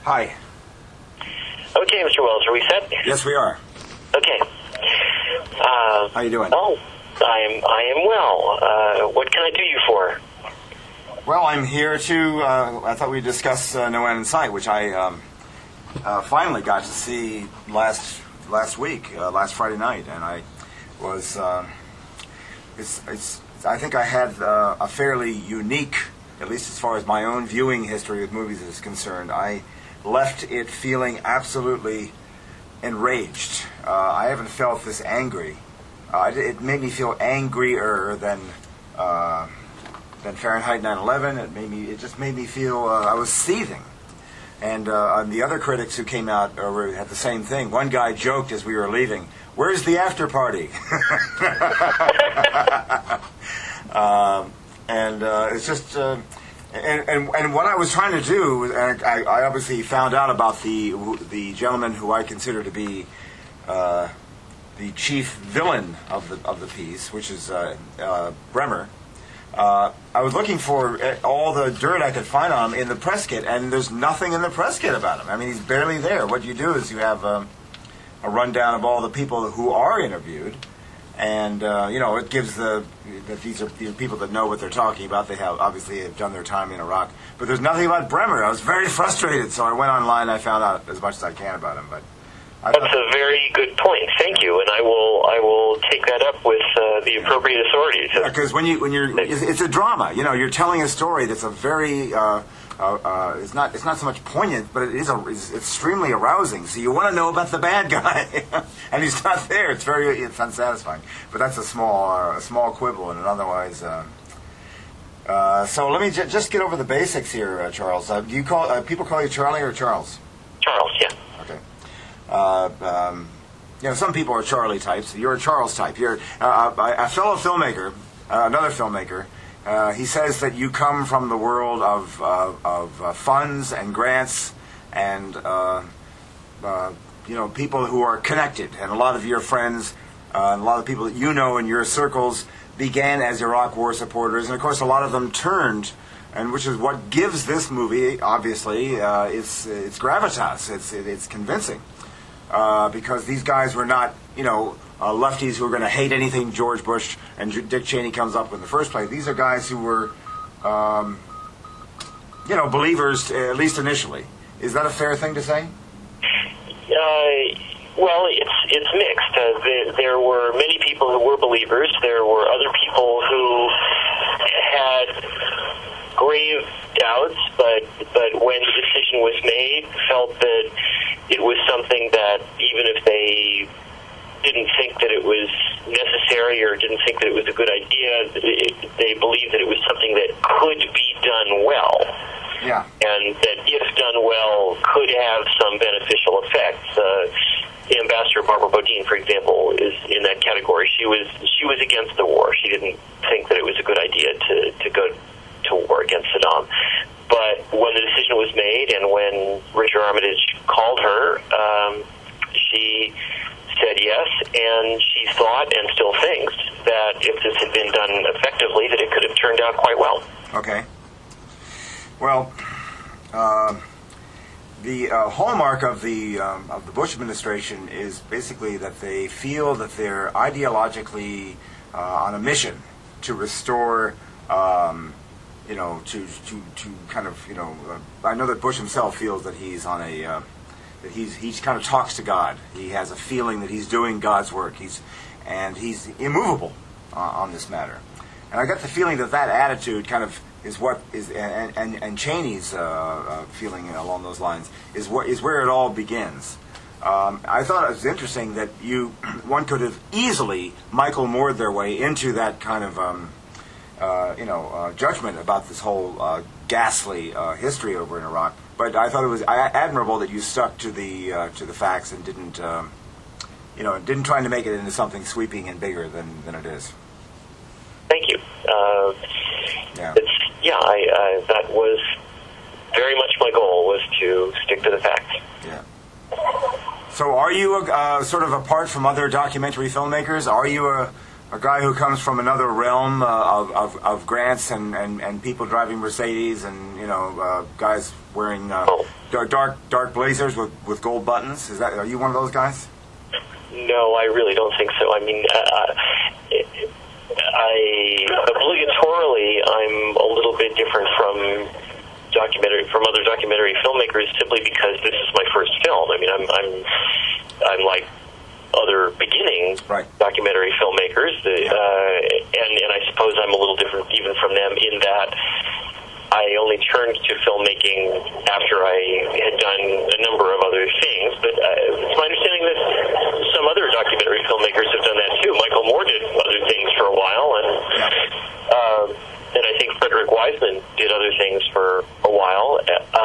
Hi. Okay, Mr. Wells, are we set? Yes, we are. Okay. How you doing? Oh, I am well. What can I do you for? Well, I'm here to, I thought we'd discuss No End in Sight, which I finally got to see last week, last Friday night, and I was, I think I had a fairly unique, at least as far as my own viewing history with movies is concerned. I left it feeling absolutely enraged. I haven't felt this angry. It made me feel angrier than Fahrenheit 9/11. It just made me feel I was seething. And the other critics who came out had the same thing. One guy joked as we were leaving, "Where's the after party?" It's just. And what I was trying to do, and I obviously found out about the gentleman who I consider to be the chief villain of the piece, which is Bremer. I was looking for all the dirt I could find on him in the press kit, and there's nothing in the press kit about him. I mean, he's barely there. What you do is you have a rundown of all the people who are interviewed. And it gives that these are people that know what they're talking about. They obviously have done their time in Iraq, but there's nothing about Bremer. I was very frustrated, so I went online and I found out as much as I can about him. But that's a very good point. Thank you, and I will take that up with the appropriate authorities. Yeah, because it's a drama. You're telling a story that's a very it's not so much poignant, but it's extremely arousing. So you want to know about the bad guy, and he's not there. It's unsatisfying. But that's a small quibble, and otherwise. So let me just get over the basics here, Charles. Do you people call you Charlie or Charles? Charles, yeah. Okay. Some people are Charlie types. You're a Charles type. You're a fellow filmmaker, another filmmaker. He says that you come from the world of funds and grants and people who are connected, and a lot of your friends, and a lot of people that you know in your circles began as Iraq War supporters, and of course a lot of them turned, and which is what gives this movie obviously its gravitas. It's convincing because these guys were not lefties who are going to hate anything George Bush and Dick Cheney comes up with in the first place. These are guys who were, believers, at least initially. Is that a fair thing to say? Well, it's mixed. There were many people who were believers. There were other people who had grave doubts, but when the decision was made, felt that it was something that even if they didn't think that it was necessary or didn't think that it was a good idea, they believed that it was something that could be done well. Yeah. And that if done well could have some beneficial effects. Ambassador Barbara Bodine, for example, is in that category. She was against the war. She didn't think that it was a good idea to go to war against Saddam. But when the decision was made and when Richard Armitage called her, she said yes, and she thought and still thinks that if this had been done effectively, that it could have turned out quite well. Okay. Well, the hallmark of the Bush administration is basically that they feel that they're ideologically on a mission to restore, to kind of, I know that Bush himself feels that he's on a that he kind of talks to God. He has a feeling that he's doing God's work. He's immovable on this matter. And I got the feeling that attitude kind of is what is, and Cheney's feeling along those lines is where it all begins. I thought it was interesting that one could have easily Michael Moored their way into that kind of judgment about this whole ghastly history over in Iraq. But I thought it was admirable that you stuck to the facts and didn't try to make it into something sweeping and bigger than it is. Thank you. That was very much my goal, was to stick to the facts. Yeah. So, are you sort of apart from other documentary filmmakers? Are you a guy who comes from another realm of grants and people driving Mercedes and guys wearing dark blazers with gold buttons. Are you one of those guys? No, I really don't think so. I mean, obligatorily, I'm a little bit different from other documentary filmmakers simply because this is my first film. I mean, I'm like other beginning documentary filmmakers, and I suppose I'm a little different even from them in that I only turned to filmmaking after I had done a number of other things. But it's my understanding that some other documentary filmmakers have done that too. Michael Moore did other things for a while, and I think Frederick Wiseman did other things for a while.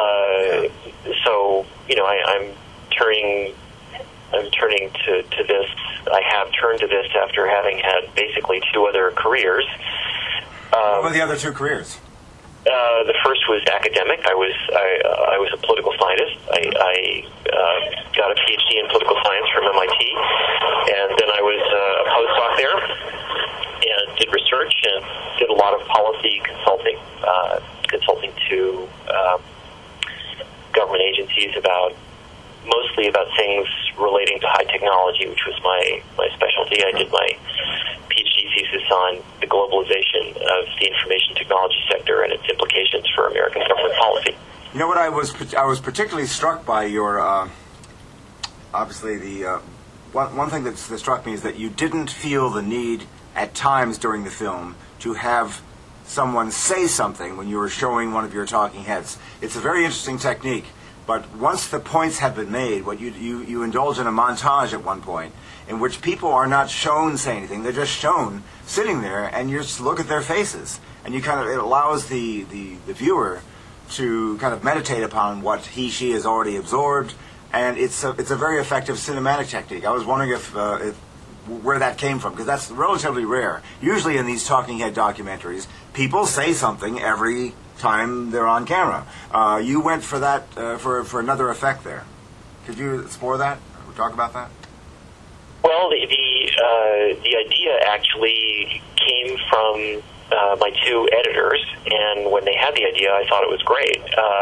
So I'm turning to this. I have turned to this after having had basically two other careers. What were the other two careers? The first was academic. I was a political scientist. I got a PhD in political science from MIT, and then I was a postdoc there and did research and did a lot of policy consulting, consulting to government agencies mostly about things relating to high technology, which was my specialty. I did my PhD thesis on the globalization of the information technology sector and its implications for American government policy. You know what I was particularly struck by your obviously the one thing that struck me is that you didn't feel the need at times during the film to have someone say something when you were showing one of your talking heads. It's a very interesting technique. But once the points have been made, what you indulge in a montage at one point in which people are not shown say anything; they're just shown sitting there, and you just look at their faces, and it allows the viewer to kind of meditate upon what she has already absorbed, and it's a very effective cinematic technique. I was wondering if where that came from, because that's relatively rare. Usually in these talking head documentaries, people say something every time they're on camera. You went for that for another effect there. Could you explore that or talk about that? Well, the idea actually came from my two editors, and when they had the idea, I thought it was great.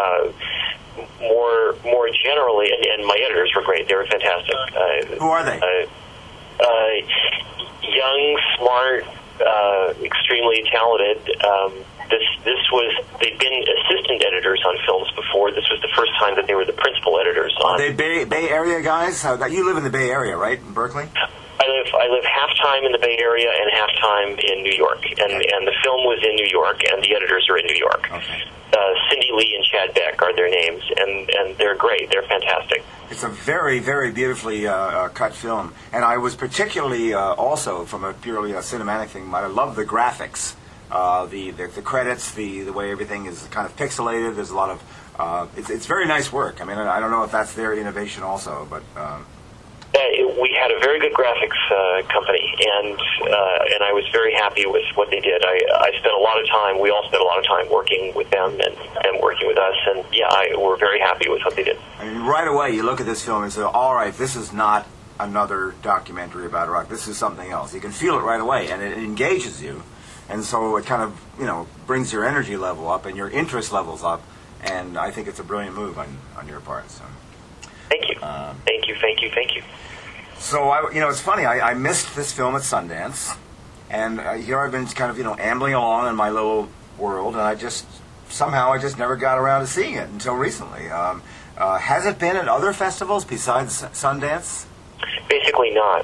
More generally, and my editors were great. They were fantastic. Who are they? Young, smart, extremely talented. They'd been assistant editors on films before. This was the first time that they were the principal editors on. Are they Bay Area guys? You live in the Bay Area, right? In Berkeley? I live half time in the Bay Area and half time in New York, and the film was in New York, and the editors are in New York. Okay. Cindy Lee and Chad Beck are their names, and they're great. They're fantastic. It's a very, very beautifully cut film, and I was particularly also from a purely cinematic thing. I love the graphics, the credits, the way everything is kind of pixelated. There's a lot of it's very nice work. I mean, I don't know if that's their innovation also, but. We had a very good graphics company, and I was very happy with what they did. I spent a lot of time. We all spent a lot of time working with them and working with us, and we're very happy with what they did. I mean, right away, you look at this film and say, "All right, this is not another documentary about Iraq. This is something else." You can feel it right away, and it engages you, and so it kind of brings your energy level up and your interest levels up. And I think it's a brilliant move on your part. So. Thank you. Thank you. So, it's funny. I missed this film at Sundance, and here I've been kind of, ambling along in my little world, and I just never got around to seeing it until recently. Has it been at other festivals besides Sundance? Basically not.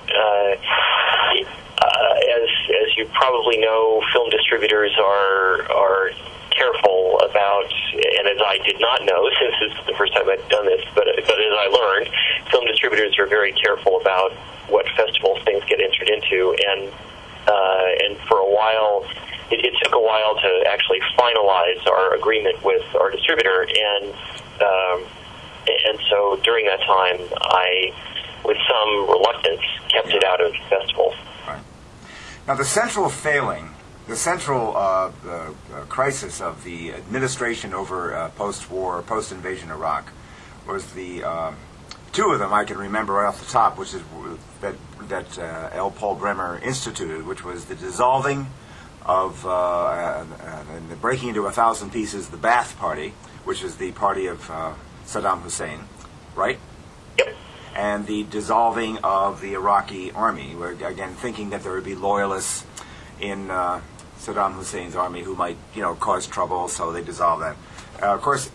As you probably know, film distributors are careful about, and as I did not know, since this is the first time I've done this, but as I learned, film distributors are very careful about what festivals things get entered into, and for a while, it took a while to actually finalize our agreement with our distributor, and so during that time, I, with some reluctance, kept it out of festivals. Right. Now, the central crisis of the administration over post-war, post-invasion Iraq was the two of them I can remember right off the top, which is that that L. Paul Bremer instituted, which was the dissolving of and the breaking into 1,000 pieces the Ba'ath Party, which is the party of Saddam Hussein, right? Yep. And the dissolving of the Iraqi army, where, again, thinking that there would be loyalists in Saddam Hussein's army who might, cause trouble, so they dissolved that. Of course,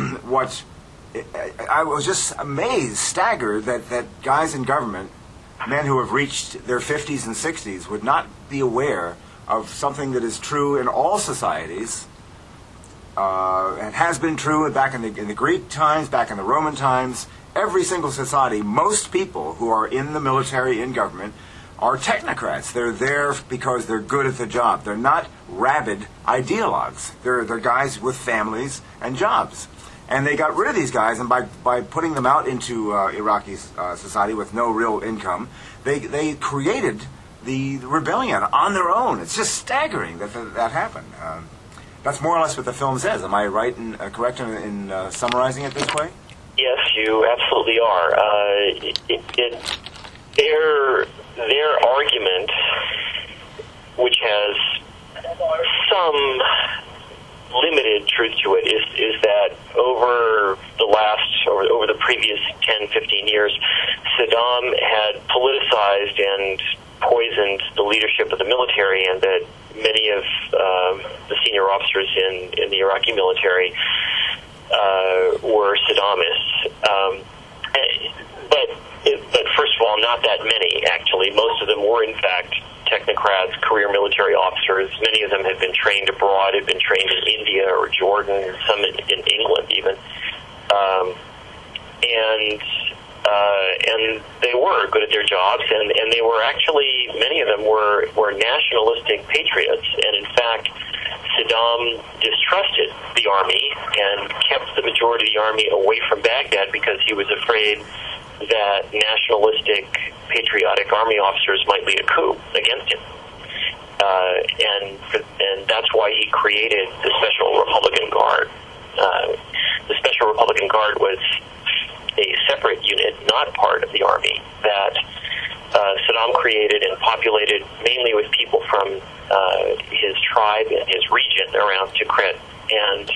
I was just amazed, staggered, that guys in government, men who have reached their 50s and 60s, would not be aware of something that is true in all societies, and has been true back in the Greek times, back in the Roman times. Every single society, most people who are in the military, in government, are technocrats. They're there because they're good at the job. They're not rabid ideologues. They're guys with families and jobs. And they got rid of these guys, and by putting them out into Iraqi society with no real income, they created the rebellion on their own. It's just staggering that happened. That's more or less what the film says. Am I right and correct in summarizing it this way? Yes, you absolutely are. Their argument, which has some limited truth to it, is that over the previous 10, 15 years, Saddam had politicized and poisoned the leadership of the military, and that many of the senior officers in the Iraqi military were Saddamists. But first of all, not that many, actually. Most of them were, in fact, technocrats, career military officers. Many of them had been trained abroad, had been trained in India or Jordan, some in England even. And they were good at their jobs, and they were actually, many of them were nationalistic patriots. And in fact, Saddam distrusted the army and kept the majority of the army away from Baghdad because he was afraid that nationalistic, patriotic army officers might lead a coup against him. And that's why he created the Special Republican Guard. The Special Republican Guard was a separate unit, not part of the army, that Saddam created and populated mainly with people from his tribe and his region around Tikrit, and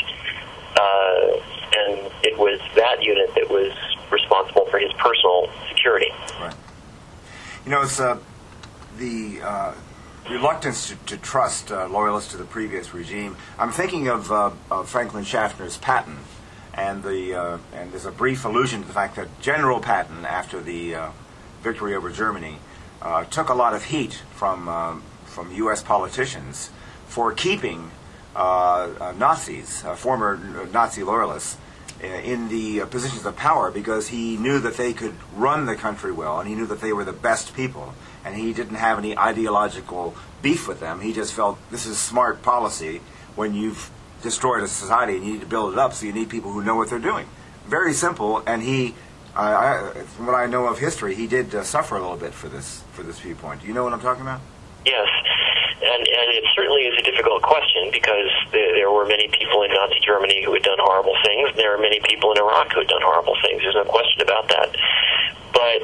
it was that unit that was responsible for his personal security. Right. It's the reluctance to trust loyalists to the previous regime. I'm thinking of Franklin Schaffner's Patton, and there's a brief allusion to the fact that General Patton, after the victory over Germany, took a lot of heat from U.S. politicians for keeping Nazis, former Nazi loyalists, in the positions of power, because he knew that they could run the country well, and he knew that they were the best people, and he didn't have any ideological beef with them. He just felt this is smart policy when you've destroyed a society and you need to build it up, so you need people who know what they're doing. Very simple, and he, from what I know of history, he did suffer a little bit for this viewpoint. Do you know what I'm talking about? Yes. And it certainly is a difficult question, because there were many people in Nazi Germany who had done horrible things, and there are many people in Iraq who had done horrible things. There's no question about that. But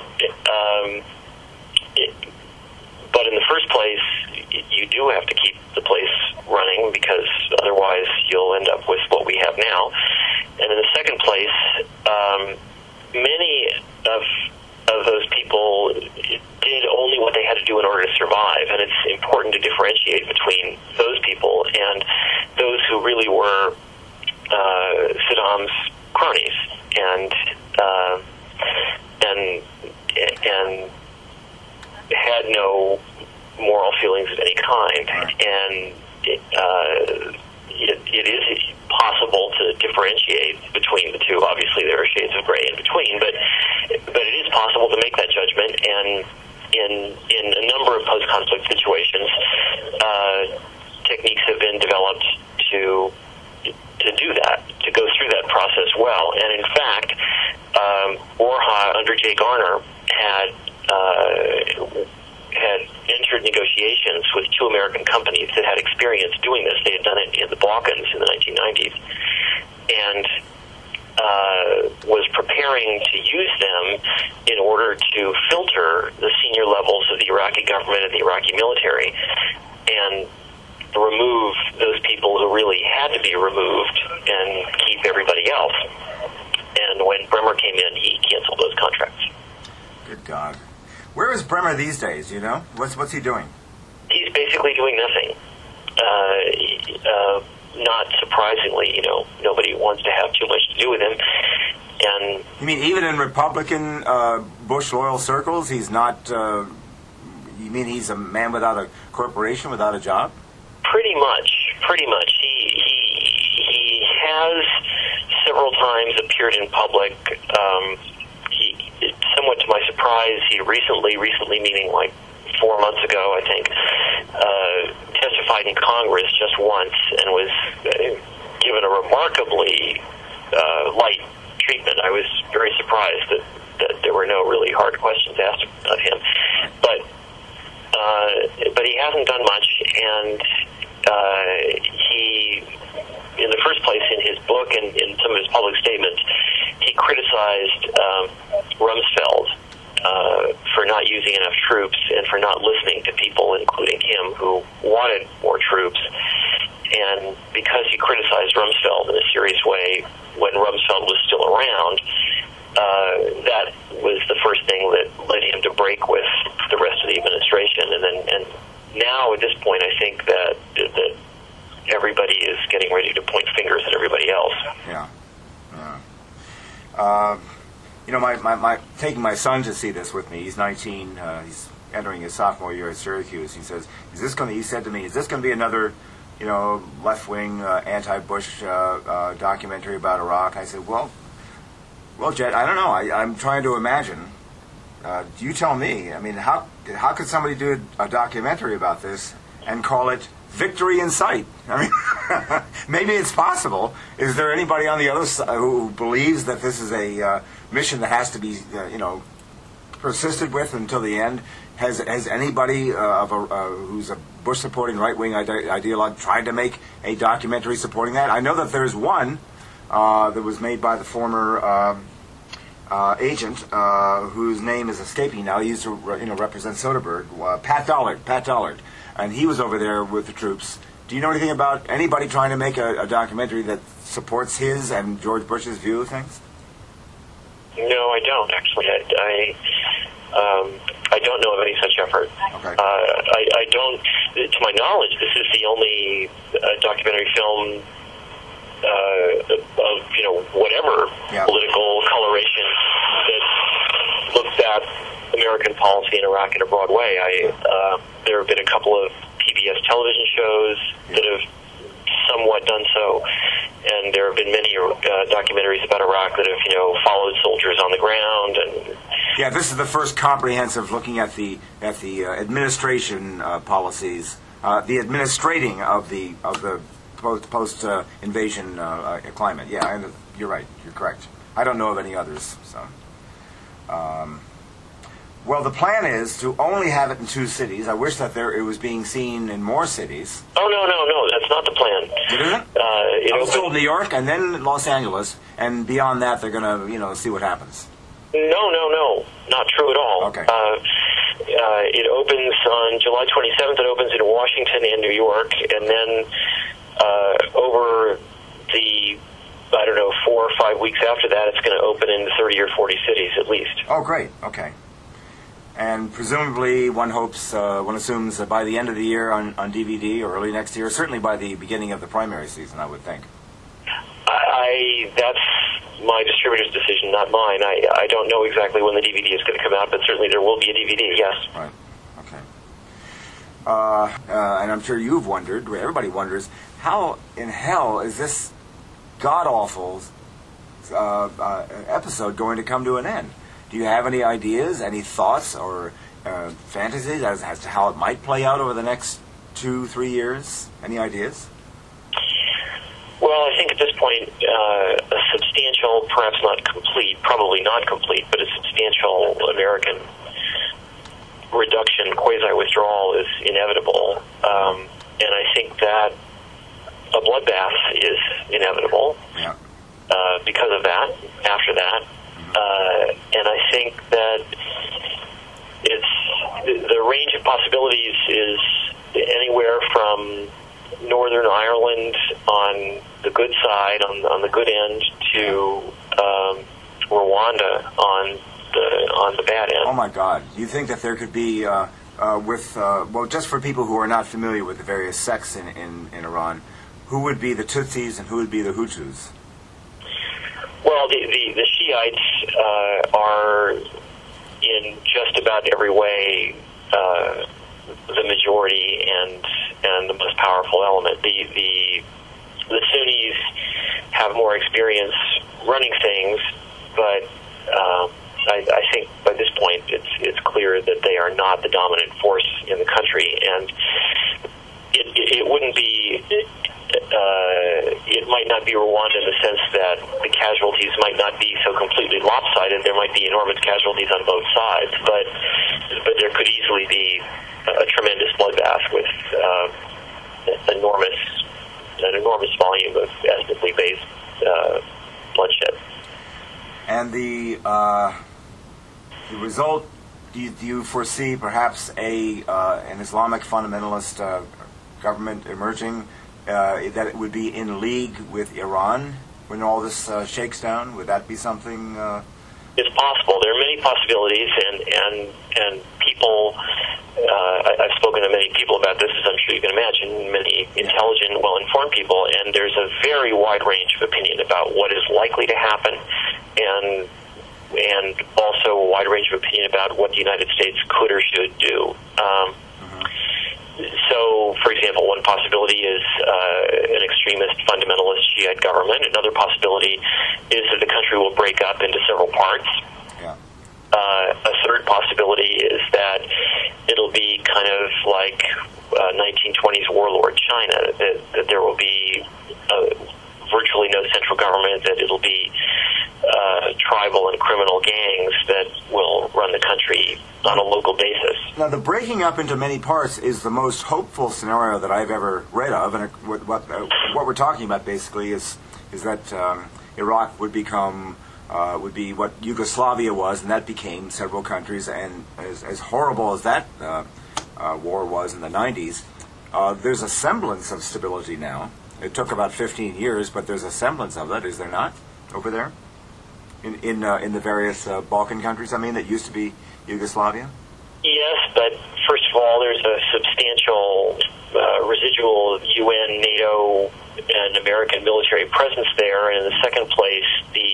in the first place, you do have to keep the place running, because otherwise you'll end up with what we have now. And in the second place, many of those people did only what they had to do in order to survive, and it's important to differentiate between those people and those who really were Saddam's cronies and had no moral feelings of any kind. And it is possible to differentiate between the two. Obviously, there are shades of gray in between, but it is possible to make that judgment. And in a number of post-conflict situations, techniques have been developed to do that, to go through that process well. And in fact, Orha under Jay Garner had entered negotiations with two American companies that had experience doing this. They had done it in the Balkans in the 1990s. And was preparing to use them in order to filter the senior levels of the Iraqi government and the Iraqi military and remove those people who really had to be removed and keep everybody else. And when Bremer came in, he canceled those contracts. Good God. Where is Bremer these days, you know? What's he doing? He's basically doing nothing. Not surprisingly, nobody wants to have too much to do with him. And you mean even in Republican Bush loyal circles, he's not? You mean he's a man without a corporation, without a job? Pretty much. He has several times appeared in public. Somewhat to my surprise, he recently meaning like 4 months ago, I think, testified in Congress just once and was given a remarkably light treatment. I was very surprised that there were no really hard questions asked of him. But he hasn't done much, and he, in the first place, in his book and in some of his public statements, he criticized Rumsfeld for not using enough troops and for not listening to people, including him, who wanted more troops. And because he criticized Rumsfeld in a serious way when Rumsfeld was still around, that was the first thing that led him to break with the rest of the administration. And now, at this point, I think that everybody is getting ready to point fingers at everybody else. Yeah. My taking my son to see this with me. He's 19. He's entering his sophomore year at Syracuse. He says, he said to me, is this going to be another, left-wing anti-Bush documentary about Iraq? I said, well, Jet, I don't know. I'm trying to imagine. You tell me. I mean, how could somebody do a documentary about this and call it Victory in Sight? I mean, maybe it's possible. Is there anybody on the other side who believes that this is a mission that has to be, persisted with until the end? Has anybody who's a Bush-supporting right-wing ideologue tried to make a documentary supporting that? I know that there's one that was made by the former agent whose name is escaping now. He used to represent Soderbergh, Pat Dollard, and he was over there with the troops. Do you know anything about anybody trying to make a documentary that supports his and George Bush's view of things? No, I don't actually. I don't know of any such effort. Okay. I don't. To my knowledge, this is the only documentary film of whatever political coloration that looks at American policy in Iraq in a broad way. There have been a couple of PBS television shows that have somewhat done so, and there have been many documentaries about Iraq that have followed soldiers on the ground. And this is the first comprehensive looking at the administration policies, the administrating of the post invasion climate. Yeah, you're right. You're correct. I don't know of any others. So, well, the plan is to only have it in 2 cities. I wish that it was being seen in more cities. Oh no, that's not the plan. It isn't. It was told New York and then Los Angeles, and beyond that, they're going to see what happens. No, not true at all. Okay. It opens on July 27th. It opens in Washington and New York, and then over the 4 or 5 weeks after that, it's going to open in 30 or 40 cities at least. Oh, great. Okay. And presumably, one assumes that by the end of the year on DVD or early next year, certainly by the beginning of the primary season, I would think. That's my distributor's decision, not mine. I don't know exactly when the DVD is going to come out, but certainly there will be a DVD, yes. Right. Okay. And I'm sure you've wondered, everybody wonders, how in hell is this god-awful episode going to come to an end? Do you have any ideas, any thoughts, or fantasies as to how it might play out over the next 2-3 years? Any ideas? Well, I think at this point, a substantial, perhaps not complete, probably not complete, but a substantial American reduction, quasi-withdrawal is inevitable. And I think that a bloodbath is inevitable. Yeah. because of that. After that, and I think that the range of possibilities is anywhere from Northern Ireland on the good side, on the good end, to Rwanda on the bad end. Oh my God! You think that there could be just for people who are not familiar with the various sects in Iran, who would be the Tutsis and who would be the Hutus? Well, the Shiites are in just about every way the majority and the most powerful element. The Sunnis have more experience running things, but I think by this point it's clear that they are not the dominant force in the country, and it wouldn't be. It might not be Rwanda in the sense that the casualties might not be so completely lopsided. There might be enormous casualties on both sides, but there could easily be a tremendous bloodbath with an enormous volume of ethnically based bloodshed. And the result, do you foresee perhaps an Islamic fundamentalist government emerging? That it would be in league with Iran when all this shakes down? Would that be something? It's possible. There are many possibilities, and people. I've spoken to many people about this, as I'm sure you can imagine. Many intelligent, well-informed people, and there's a very wide range of opinion about what is likely to happen, and also a wide range of opinion about what the United States could or should do. So, for example, one possibility is an extremist fundamentalist Shiite government. Another possibility is that the country will break up into several parts. Yeah. A third possibility is that it'll be kind of like 1920s warlord China, that there will be virtually no central government, that it'll be tribal and criminal gangs that will run the country on a local basis. Now, the breaking up into many parts is the most hopeful scenario that I've ever read of, and what we're talking about basically is that Iraq would become would be what Yugoslavia was, and that became several countries. And as horrible as that war was in the 90s, there's a semblance of stability now. It took about 15 years, but there's a semblance of that, is there not, over there? In the various Balkan countries, that used to be Yugoslavia? Yes, but first of all, there's a substantial residual UN, NATO, and American military presence there, and in the second place,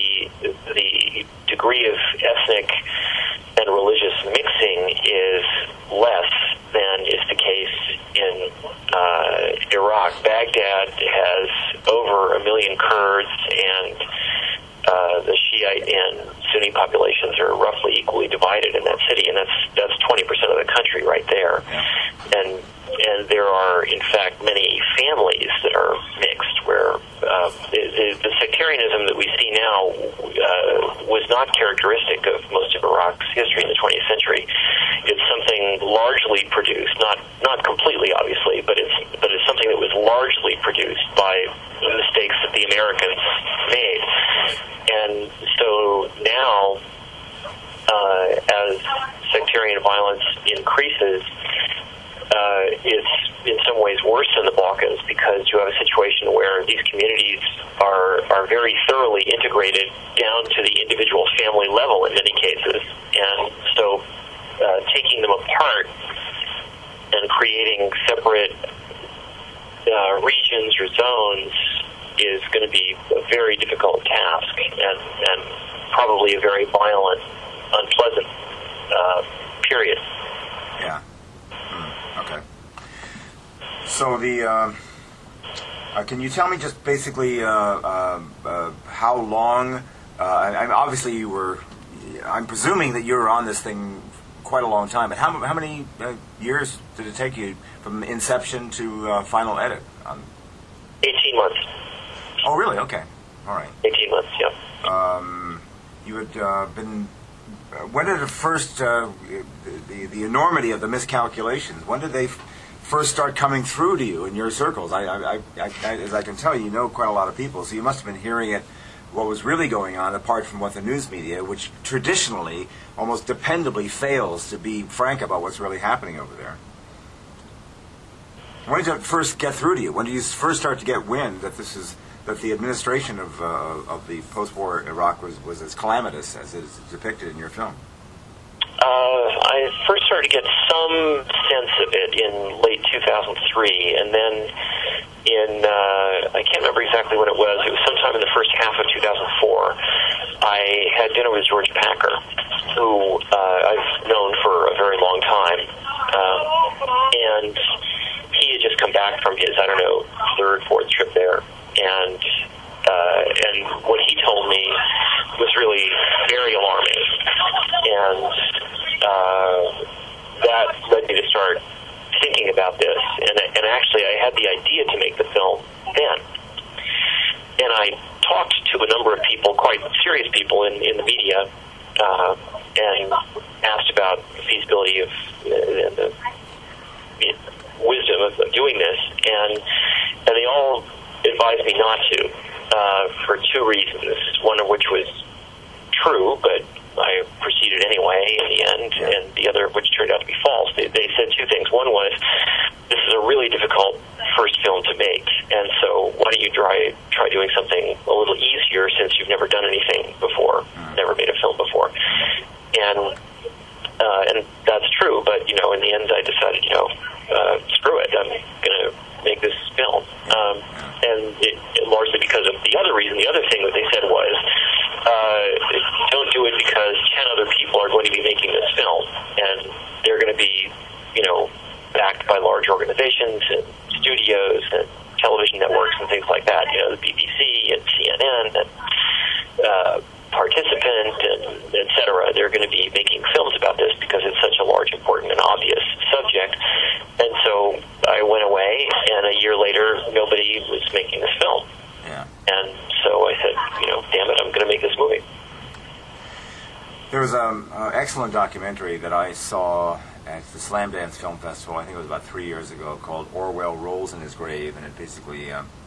the degree of ethnic and religious mixing is less than is the case in Iraq. Baghdad has over 1 million Kurds, and the Shiite and Sunni populations are roughly equally divided in that city, and that's 20% of the country right there. And there are, in fact, many families that are mixed, where the sectarianism that we see now was not characteristic of most of Iraq's history in the 20th century. It's something largely produced, not completely, obviously, but it's something that was largely produced by the mistakes that the Americans made. And so now, as sectarian violence increases, it's in some ways worse in the Balkans, because you have a situation where these communities are very thoroughly integrated down to the individual family level in many cases. And so taking them apart and creating separate regions or zones is going to be a very difficult task, and probably a very violent, unpleasant period. Yeah. Okay. So can you tell me just basically how long? Obviously, I'm presuming that you were on this thing quite a long time. But how many years did it take you from inception to final edit? 18 months. Oh, really? Okay. All right. 18 months. Yeah. You had been. When did it first the enormity of the miscalculations? When did they first start coming through to you in your circles? I as I can tell, you know quite a lot of people, so you must have been hearing it what was really going on, apart from what the news media, which traditionally, almost dependably, fails to be frank about what's really happening over there. When did it first get through to you? When did you first start to get wind that the administration of the post-war Iraq was as calamitous as it is depicted in your film? I first started to get some sense of it in late 2003, and then I can't remember exactly when it was. It was sometime in the first half of 2004. I had dinner with George Packer, who I've known for a very long time, and he had just come back from his, third, fourth trip there, and what he told me was really very alarming, and that led me to start thinking about this, and actually I had the idea to make the film then, and I talked to a number of people, quite serious people in the media, and asked about the feasibility of the wisdom of doing this, and they all advised me not to, for two reasons, one of which was true, but I proceeded anyway in the end, and the other of which turned out to be false. They said two things. One was, this is a really difficult first film to make, and so why don't you try doing something a little easier since you've never done anything before, never made a film before. And that's true, but, in the end I decided, screw it, I'm going to make this film. And it largely because of the other reason. The other thing that they said was, don't do it because 10 other people are going to be making this film, and they're going to be, backed by large organizations and studios and television networks and things like that. The BBC and CNN and Participant and et cetera. They're going to be making films about this because it's such a large, important, and obvious subject. And so I went away, and a year later, nobody was making this film. Yeah. And so I said, damn it, I'm going to make this movie. There was an excellent documentary that I saw at the Slamdance Film Festival, I think it was about 3 years ago, called Orwell Rolls in His Grave, and it basically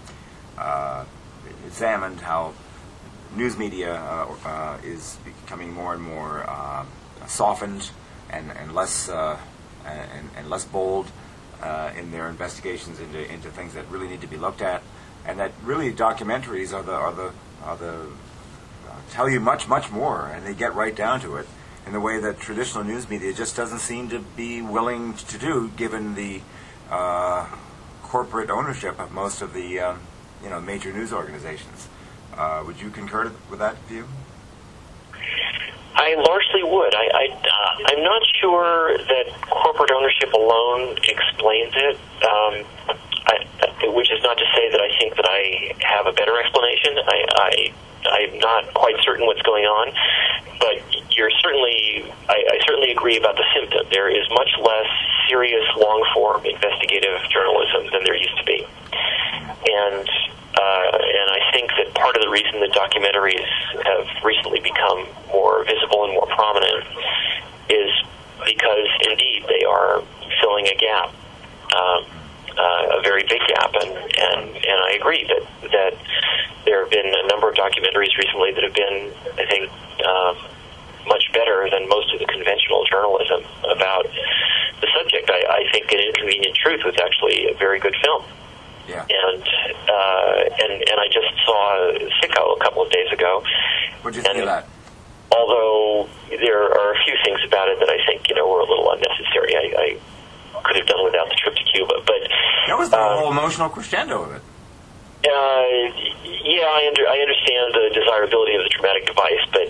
examined how news media is becoming more and more softened and less bold in their investigations into things that really need to be looked at, and that really documentaries are the tell you much more, and they get right down to it in the way that traditional news media just doesn't seem to be willing to do, given the corporate ownership of most of the major news organizations. Would you concur with that view? I largely would. I'm not sure that corporate ownership alone explains it, which is not to say that I think that I have a better explanation. I'm not quite certain what's going on, but I certainly agree about the symptom. There is much less serious, long-form investigative journalism than there used to be. And I think that part of the reason that documentaries have recently become more visible and more prominent is because, indeed, they are filling a gap, a very big gap. And I agree that there have been a number of documentaries recently that have been, I think, much better than most of the conventional journalism about the subject. I think An Inconvenient Truth was actually a very good film. Yeah. And I just saw Sicko a couple of days ago. What did you think of that? Although there are a few things about it that I think were a little unnecessary. I could have done without the trip to Cuba, but that was the whole emotional crescendo of it. Yeah, I understand the desirability of the traumatic device, but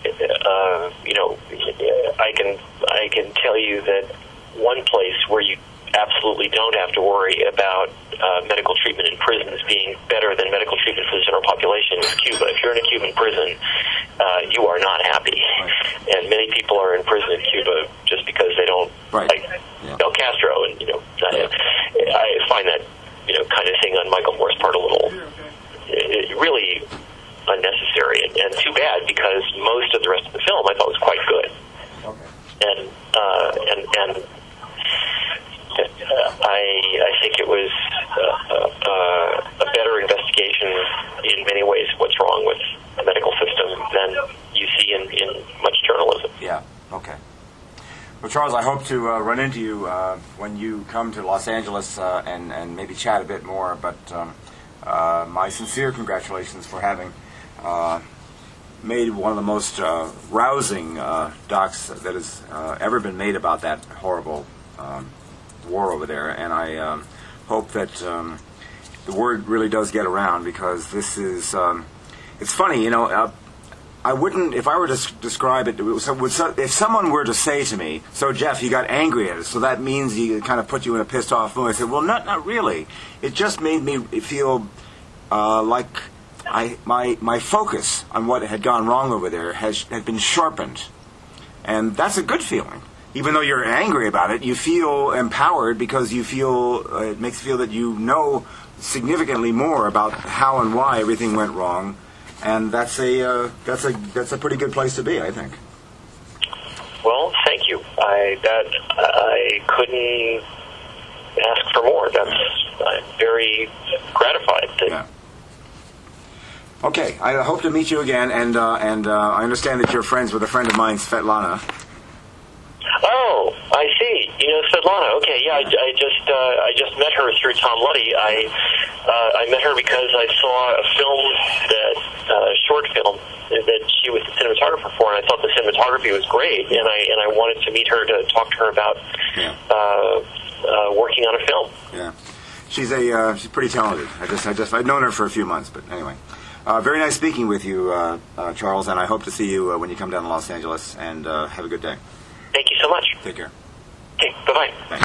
I can tell you that one place where you absolutely don't have to worry about medical treatment in prisons being better than medical treatment for the general population is Cuba. If you're in a Cuban prison, you are not happy. Right. And many people are in prison in Cuba just because they don't like Fidel Castro. And I find that kind of thing on Michael Moore's part a little really unnecessary and too bad, because most of the rest of the film I thought was quite good. Okay. And I think it was a better investigation investigation in many ways what's wrong with the medical system than you see in much journalism. Yeah, okay. Well, Charles, I hope to run into you when you come to Los Angeles and maybe chat a bit more, but my sincere congratulations for having made one of the most rousing docs that has ever been made about that horrible war over there, and I hope that the word really does get around, because this is, it's funny, I wouldn't, if I were to describe it, if someone were to say to me, so Jeff, you got angry at us, so that means he kind of put you in a pissed off mood. I said, well, not really. It just made me feel like my focus on what had gone wrong over there had been sharpened. And that's a good feeling. Even though you're angry about it, you feel empowered, because you feel, it makes you feel that you know significantly more about how and why everything went wrong. And that's a pretty good place to be, I think. Well, thank you. I couldn't ask for more. I'm very gratified. Yeah. Okay, I hope to meet you again, and I understand that you're friends with a friend of mine, Svetlana. Oh, I see. Svetlana. Okay, yeah. I just met her through Tom Luddy. I met her because I saw a film, short film that she was the cinematographer for, and I thought the cinematography was great, and I wanted to meet her to talk to her about working on a film. Yeah, she's pretty talented. I've known her for a few months, but anyway. Very nice speaking with you, Charles, and I hope to see you when you come down to Los Angeles, and have a good day. Thank you so much. Take care. Okay, bye-bye. Thanks.